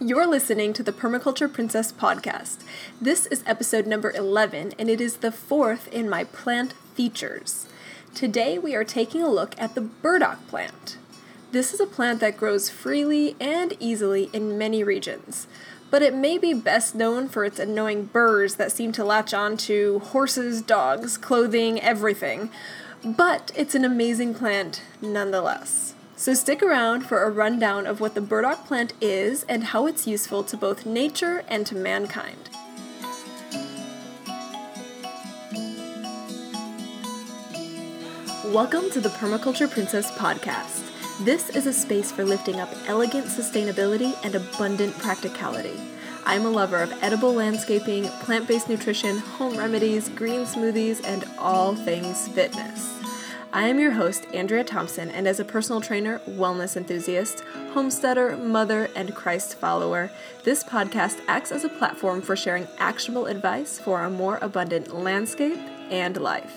You're listening to the Permaculture Princess podcast. This is episode number 11, and it is the fourth in my plant features. Today we are taking a look at the burdock plant. This is a plant that grows freely and easily in many regions, but it may be best known for its annoying burrs that seem to latch on to horses, dogs, clothing, everything. But it's an amazing plant nonetheless. So stick around for a rundown of what the burdock plant is and how it's useful to both nature and to mankind. Welcome to the Permaculture Princess podcast. This is a space for lifting up elegant sustainability and abundant practicality. I'm a lover of edible landscaping, plant-based nutrition, home remedies, green smoothies, and all things fitness. I am your host, Andrea Thompson, and as a personal trainer, wellness enthusiast, homesteader, mother, and Christ follower, this podcast acts as a platform for sharing actionable advice for a more abundant landscape and life.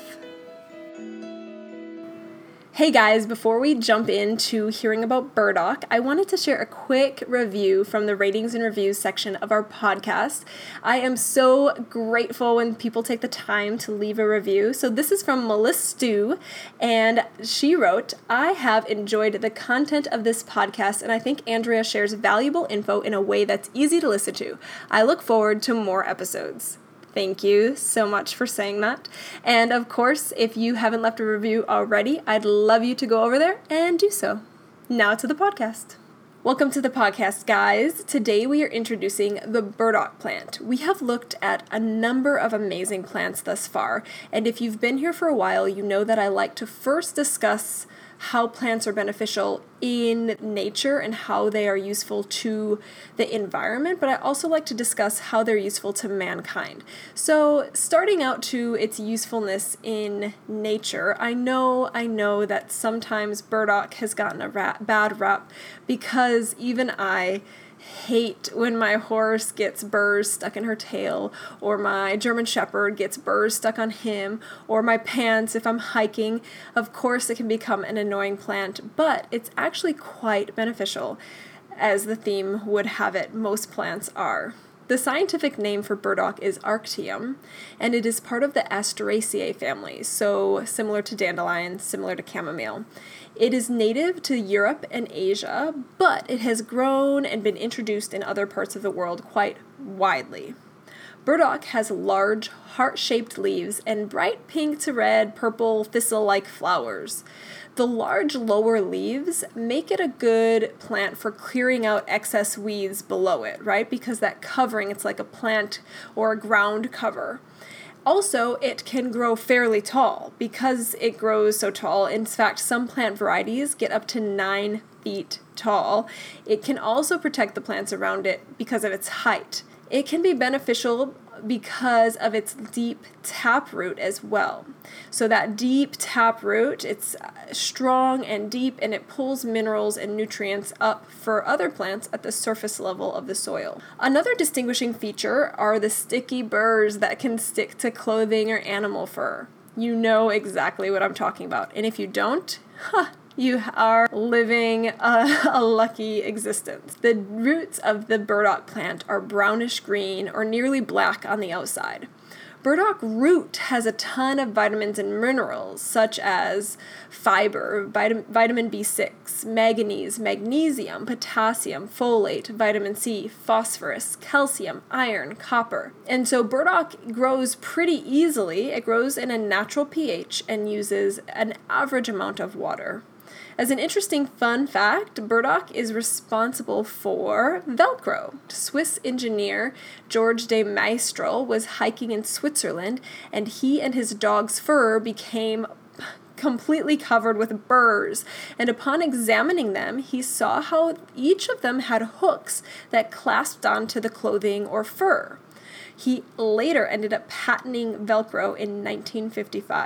Hey guys, before we jump into hearing about burdock, I wanted to share a quick review from the ratings and reviews section of our podcast. I am so grateful when people take the time to leave a review. So this is from Melissa Stew, and she wrote, I have enjoyed the content of this podcast, and I think Andrea shares valuable info in a way that's easy to listen to. I look forward to more episodes. Thank you so much for saying that. And of course, if you haven't left a review already, I'd love you to go over there and do so. Now to the podcast. Welcome to the podcast, guys. Today we are introducing the burdock plant. We have looked at a number of amazing plants thus far, and if you've been here for a while, you know that I like to first discuss how plants are beneficial in nature and how they are useful to the environment, but I also like to discuss how they're useful to mankind. So starting out to its usefulness in nature, I know that sometimes burdock has gotten a bad rap because even I hate when my horse gets burrs stuck in her tail, or my German Shepherd gets burrs stuck on him, or my pants if I'm hiking. Of course, it can become an annoying plant, but it's actually quite beneficial. As the theme would have it, most plants are. The scientific name for burdock is Arctium, and it is part of the Asteraceae family, so similar to dandelion, similar to chamomile. It is native to Europe and Asia, but it has grown and been introduced in other parts of the world quite widely. Burdock has large, heart-shaped leaves and bright pink to red, purple, thistle-like flowers. The large lower leaves make it a good plant for clearing out excess weeds below it, right? Because that covering, it's like a plant or a ground cover. Also, it can grow fairly tall. Because it grows so tall, in fact, some plant varieties get up to 9 feet tall. It can also protect the plants around it because of its height. It can be beneficial because of its deep taproot as well. So that deep taproot, it's strong and deep, and it pulls minerals and nutrients up for other plants at the surface level of the soil. Another distinguishing feature are the sticky burrs that can stick to clothing or animal fur. You know exactly what I'm talking about. And if you don't, you are living a lucky existence. The roots of the burdock plant are brownish green or nearly black on the outside. Burdock root has a ton of vitamins and minerals such as fiber, vitamin B6, manganese, magnesium, potassium, folate, vitamin C, phosphorus, calcium, iron, copper. And so burdock grows pretty easily. It grows in a natural pH and uses an average amount of water. As an interesting fun fact, burdock is responsible for Velcro. Swiss engineer George de Maistre was hiking in Switzerland, and he and his dog's fur became completely covered with burrs. And upon examining them, he saw how each of them had hooks that clasped onto the clothing or fur. He later ended up patenting Velcro in 1955.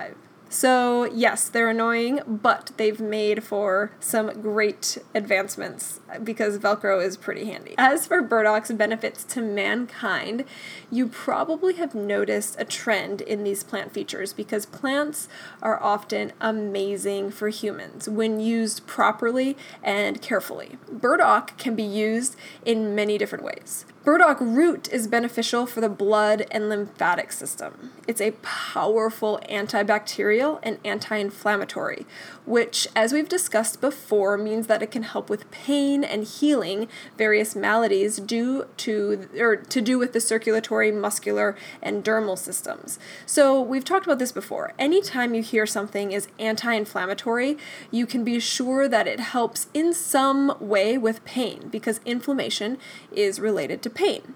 So yes, they're annoying, but they've made for some great advancements because Velcro is pretty handy. As for burdocks' benefits to mankind, you probably have noticed a trend in these plant features because plants are often amazing for humans when used properly and carefully. Burdock can be used in many different ways. Burdock root is beneficial for the blood and lymphatic system. It's a powerful antibacterial and anti-inflammatory, which, as we've discussed before, means that it can help with pain and healing various maladies to do with the circulatory, muscular, and dermal systems. So we've talked about this before. Anytime you hear something is anti-inflammatory, you can be sure that it helps in some way with pain because inflammation is related to pain.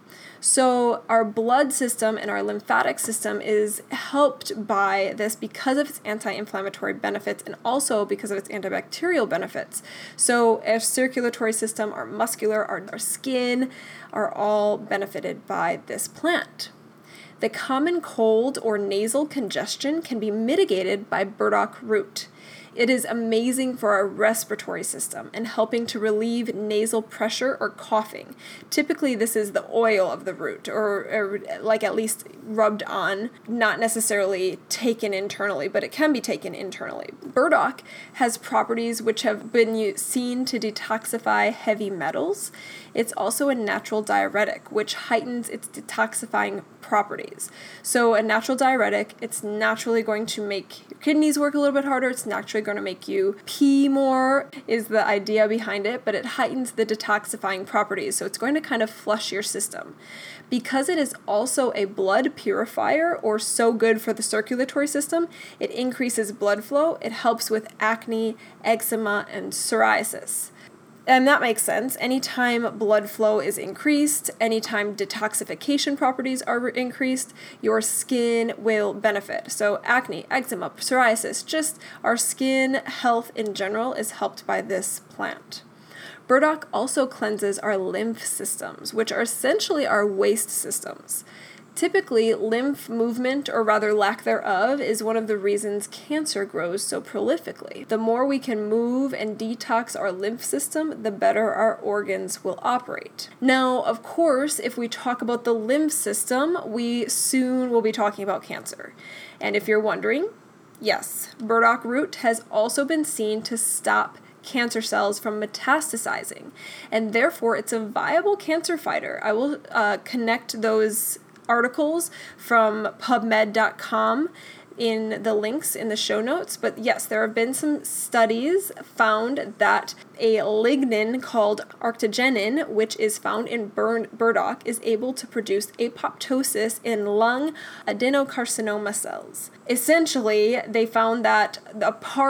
So our blood system and our lymphatic system is helped by this because of its anti-inflammatory benefits and also because of its antibacterial benefits. So our circulatory system, our muscular, our skin are all benefited by this plant. The common cold or nasal congestion can be mitigated by burdock root. It is amazing for our respiratory system and helping to relieve nasal pressure or coughing. Typically, this is the oil of the root or like at least rubbed on, not necessarily taken internally, but it can be taken internally. Burdock has properties which have been seen to detoxify heavy metals. It's also a natural diuretic, which heightens its detoxifying properties. So a natural diuretic, it's naturally going to make your kidneys work a little bit harder. It's naturally going to make you pee more is the idea behind it, but it heightens the detoxifying properties. So it's going to kind of flush your system. Because it is also a blood purifier or so good for the circulatory system, it increases blood flow. It helps with acne, eczema, and psoriasis. And that makes sense. Anytime blood flow is increased, anytime detoxification properties are increased, your skin will benefit. So acne, eczema, psoriasis, just our skin health in general is helped by this plant. Burdock also cleanses our lymph systems, which are essentially our waste systems. Typically, lymph movement, or rather lack thereof, is one of the reasons cancer grows so prolifically. The more we can move and detox our lymph system, the better our organs will operate. Now, of course, if we talk about the lymph system, we soon will be talking about cancer. And if you're wondering, yes, burdock root has also been seen to stop cancer cells from metastasizing, and therefore it's a viable cancer fighter. I will connect those articles from PubMed.com in the links in the show notes. But yes, there have been some studies found that a lignin called arctogenin, which is found in burdock, is able to produce apoptosis in lung adenocarcinoma cells. Essentially, they found that a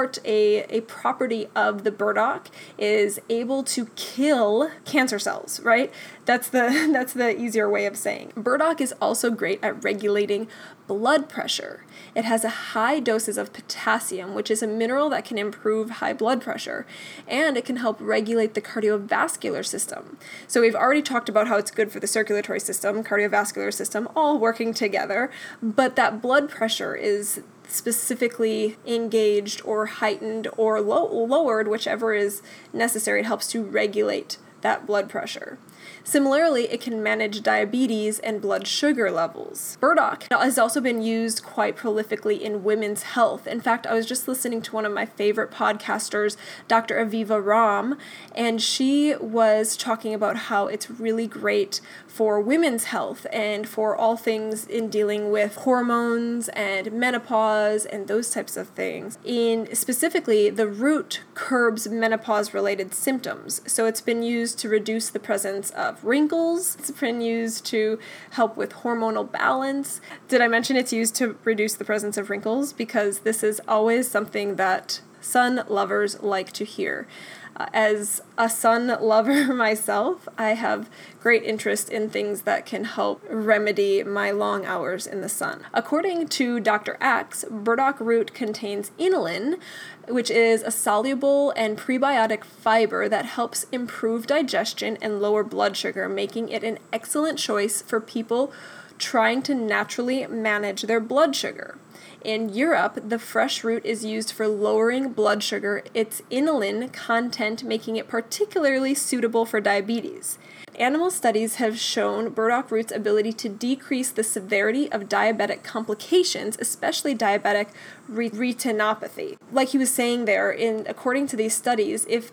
property of the burdock is able to kill cancer cells, right? That's the easier way of saying. Burdock is also great at regulating blood pressure. It has a high doses of potassium, which is a mineral that can improve high blood pressure, and it can help regulate the cardiovascular system. So we've already talked about how it's good for the circulatory system, cardiovascular system, all working together, but that blood pressure is specifically engaged or heightened or lowered, whichever is necessary. It helps to regulate that blood pressure. Similarly, it can manage diabetes and blood sugar levels. Burdock has also been used quite prolifically in women's health. In fact, I was just listening to one of my favorite podcasters, Dr. Aviva Ram, and she was talking about how it's really great for women's health and for all things in dealing with hormones and menopause and those types of things. Specifically, the root curbs menopause-related symptoms. So it's been used to reduce the presence of wrinkles. It's been used to help with hormonal balance. Did I mention it's used to reduce the presence of wrinkles? Because this is always something that sun lovers like to hear. As a sun lover myself, I have great interest in things that can help remedy my long hours in the sun. According to Dr. Axe, burdock root contains inulin, which is a soluble and prebiotic fiber that helps improve digestion and lower blood sugar, making it an excellent choice for people trying to naturally manage their blood sugar. In Europe, the fresh root is used for lowering blood sugar, its inulin content making it particularly suitable for diabetes. Animal studies have shown burdock root's ability to decrease the severity of diabetic complications, especially diabetic retinopathy. Like he was saying there, according to these studies, if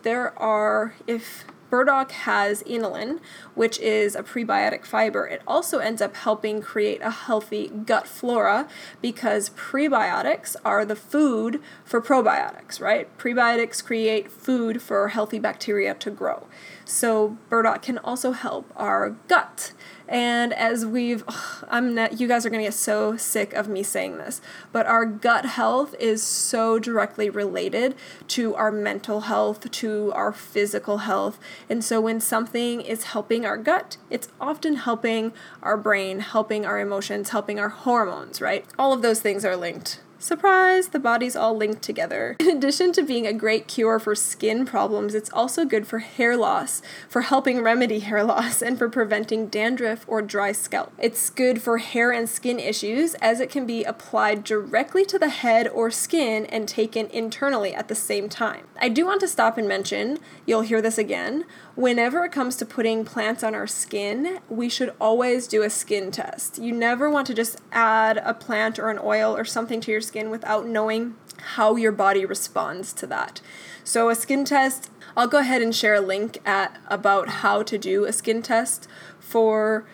burdock has inulin, which is a prebiotic fiber, it also ends up helping create a healthy gut flora because prebiotics are the food for probiotics, right? Prebiotics create food for healthy bacteria to grow. So burdock can also help our gut. And as you guys are going to get so sick of me saying this, but our gut health is so directly related to our mental health, to our physical health. And so when something is helping our gut, it's often helping our brain, helping our emotions, helping our hormones, right? All of those things are linked. Surprise, the body's all linked together. In addition to being a great cure for skin problems, it's also good for hair loss, for helping remedy hair loss, and for preventing dandruff or dry scalp. It's good for hair and skin issues as it can be applied directly to the head or skin and taken internally at the same time. I do want to stop and mention, you'll hear this again, whenever it comes to putting plants on our skin, we should always do a skin test. You never want to just add a plant or an oil or something to your skin without knowing how your body responds to that. So a skin test, I'll go ahead and share a link about how to do a skin test for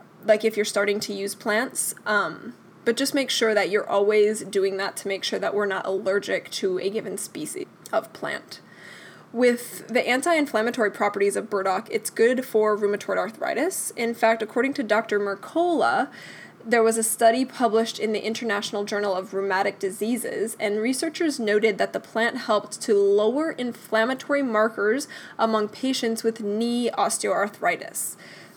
if you're starting to use plants. But just make sure that you're always doing that to make sure that we're not allergic to a given species of plant. With the anti-inflammatory properties of burdock, it's good for rheumatoid arthritis. In fact, according to Dr. Mercola, there was a study published in the International Journal of Rheumatic Diseases, and researchers noted that the plant helped to lower inflammatory markers among patients with knee osteoarthritis.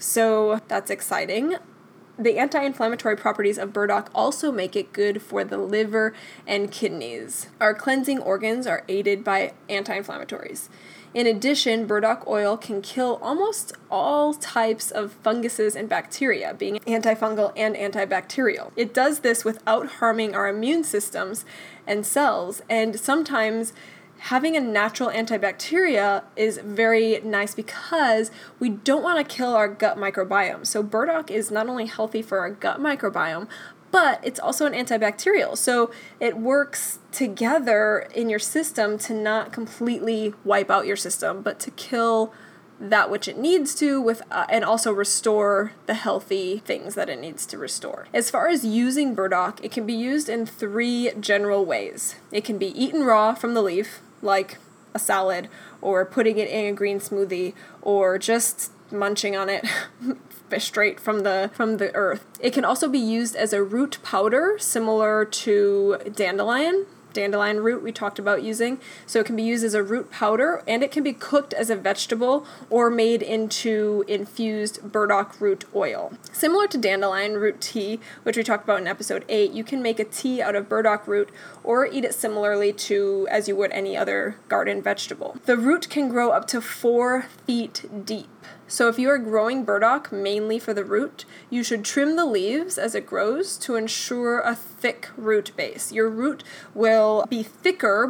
So that's exciting. The anti-inflammatory properties of burdock also make it good for the liver and kidneys. Our cleansing organs are aided by anti-inflammatories. In addition, burdock oil can kill almost all types of funguses and bacteria, being antifungal and antibacterial. It does this without harming our immune systems and cells, and sometimes having a natural antibacteria is very nice because we don't want to kill our gut microbiome. So burdock is not only healthy for our gut microbiome, but it's also an antibacterial. So it works together in your system to not completely wipe out your system, but to kill that which it needs to and also restore the healthy things that it needs to restore. As far as using burdock, it can be used in 3 general ways. It can be eaten raw from the leaf, like a salad, or putting it in a green smoothie, or just munching on it straight from the earth. It can also be used as a root powder, similar to dandelion root we talked about using. So it can be used as a root powder, and it can be cooked as a vegetable or made into infused burdock root oil. Similar to dandelion root tea, which we talked about in episode 8, you can make a tea out of burdock root or eat it similarly to as you would any other garden vegetable. The root can grow up to 4 feet deep. So if you are growing burdock mainly for the root, you should trim the leaves as it grows to ensure a thick root base. Your root will be thicker,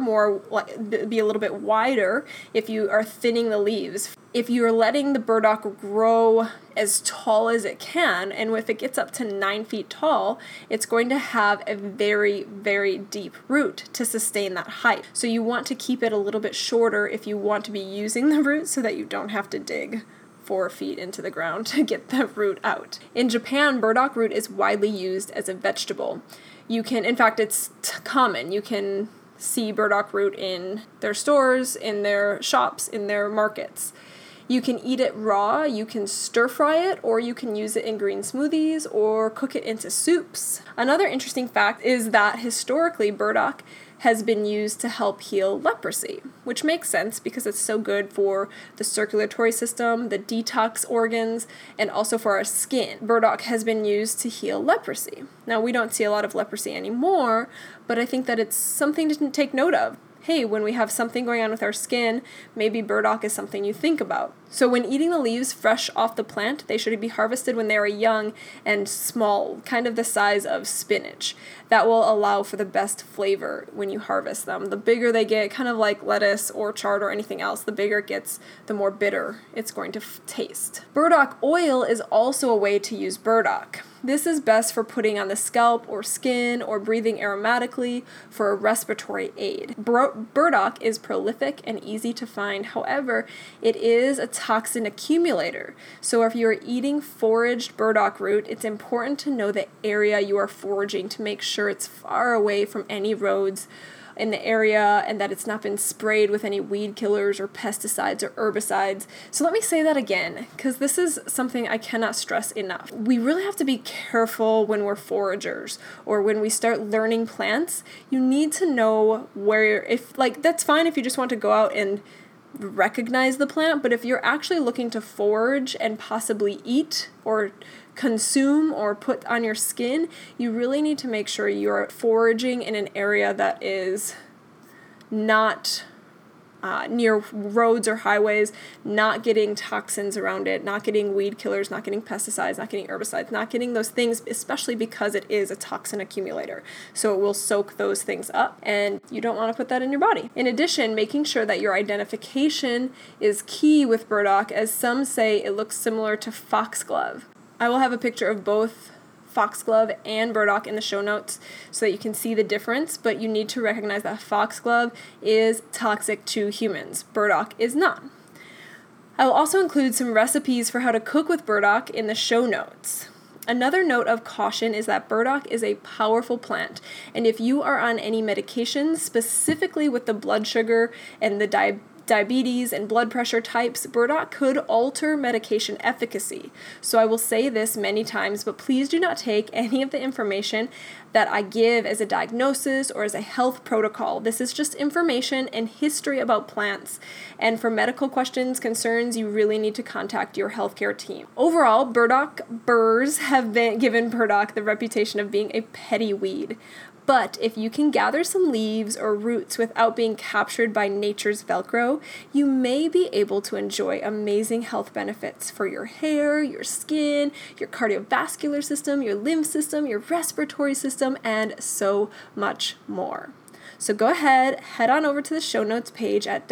be a little bit wider if you are thinning the leaves. If you are letting the burdock grow as tall as it can, and if it gets up to 9 feet tall, it's going to have a very, very deep root to sustain that height. So you want to keep it a little bit shorter if you want to be using the root so that you don't have to dig 4 feet into the ground to get the root out. In Japan, burdock root is widely used as a vegetable. In fact, it's common. You can see burdock root in their stores, in their shops, in their markets. You can eat it raw, you can stir fry it, or you can use it in green smoothies or cook it into soups. Another interesting fact is that historically burdock has been used to help heal leprosy, which makes sense because it's so good for the circulatory system, the detox organs, and also for our skin. Burdock has been used to heal leprosy. Now, we don't see a lot of leprosy anymore, but I think that it's something to take note of. Hey, when we have something going on with our skin, maybe burdock is something you think about. So when eating the leaves fresh off the plant, they should be harvested when they are young and small, kind of the size of spinach. That will allow for the best flavor when you harvest them. The bigger they get, kind of like lettuce or chard or anything else, the bigger it gets, the more bitter it's going to taste. Burdock oil is also a way to use burdock. This is best for putting on the scalp or skin or breathing aromatically for a respiratory aid. Burdock is prolific and easy to find. However, it is a toxin accumulator. So if you're eating foraged burdock root, it's important to know the area you are foraging to make sure it's far away from any roads in the area and that it's not been sprayed with any weed killers or pesticides or herbicides. So let me say that again, because this is something I cannot stress enough. We really have to be careful when we're foragers or when we start learning plants. You need to know where, that's fine if you just want to go out and recognize the plant, but if you're actually looking to forage and possibly eat or consume or put on your skin, you really need to make sure you're foraging in an area that is not near roads or highways, not getting toxins around it, not getting weed killers, not getting pesticides, not getting herbicides, not getting those things, especially because it is a toxin accumulator. So it will soak those things up and you don't want to put that in your body. In addition, making sure that your identification is key with burdock, as some say it looks similar to foxglove. I will have a picture of both foxglove and burdock in the show notes so that you can see the difference, but you need to recognize that foxglove is toxic to humans. Burdock is not. I will also include some recipes for how to cook with burdock in the show notes. Another note of caution is that burdock is a powerful plant, and if you are on any medications, specifically with the blood sugar and the diabetes and blood pressure types, burdock could alter medication efficacy. So I will say this many times, but please do not take any of the information that I give as a diagnosis or as a health protocol. This is just information and history about plants. And for medical questions, concerns, you really need to contact your healthcare team. Overall, burdock burrs have been given burdock the reputation of being a petty weed. But if you can gather some leaves or roots without being captured by nature's Velcro, you may be able to enjoy amazing health benefits for your hair, your skin, your cardiovascular system, your lymph system, your respiratory system, and so much more. So go ahead, head on over to the show notes page at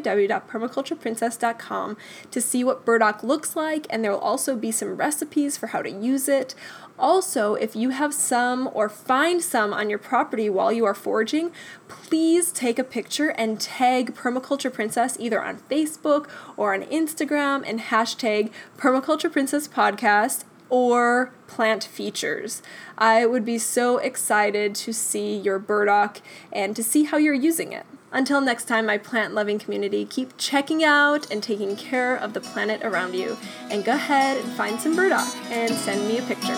www.permacultureprincess.com to see what burdock looks like, and there will also be some recipes for how to use it. Also, if you have some or find some on your property while you are foraging, please take a picture and tag Permaculture Princess either on Facebook or on Instagram and hashtag Permaculture Princess Podcast or plant features. I would be so excited to see your burdock and to see how you're using it. Until next time, my plant-loving community, keep checking out and taking care of the planet around you. And go ahead and find some burdock and send me a picture.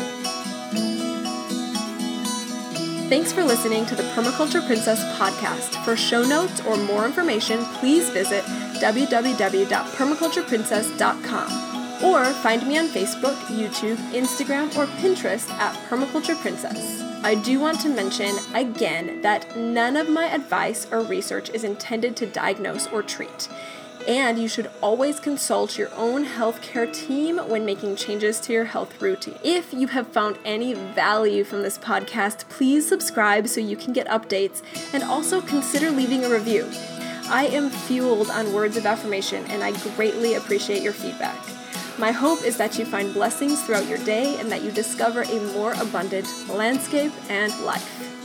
Thanks for listening to the Permaculture Princess podcast. For show notes or more information, please visit www.permacultureprincess.com or find me on Facebook, YouTube, Instagram, or Pinterest at Permaculture Princess. I do want to mention again that none of my advice or research is intended to diagnose or treat. And you should always consult your own healthcare team when making changes to your health routine. If you have found any value from this podcast, please subscribe so you can get updates, and also consider leaving a review. I am fueled on words of affirmation, and I greatly appreciate your feedback. My hope is that you find blessings throughout your day and that you discover a more abundant landscape and life.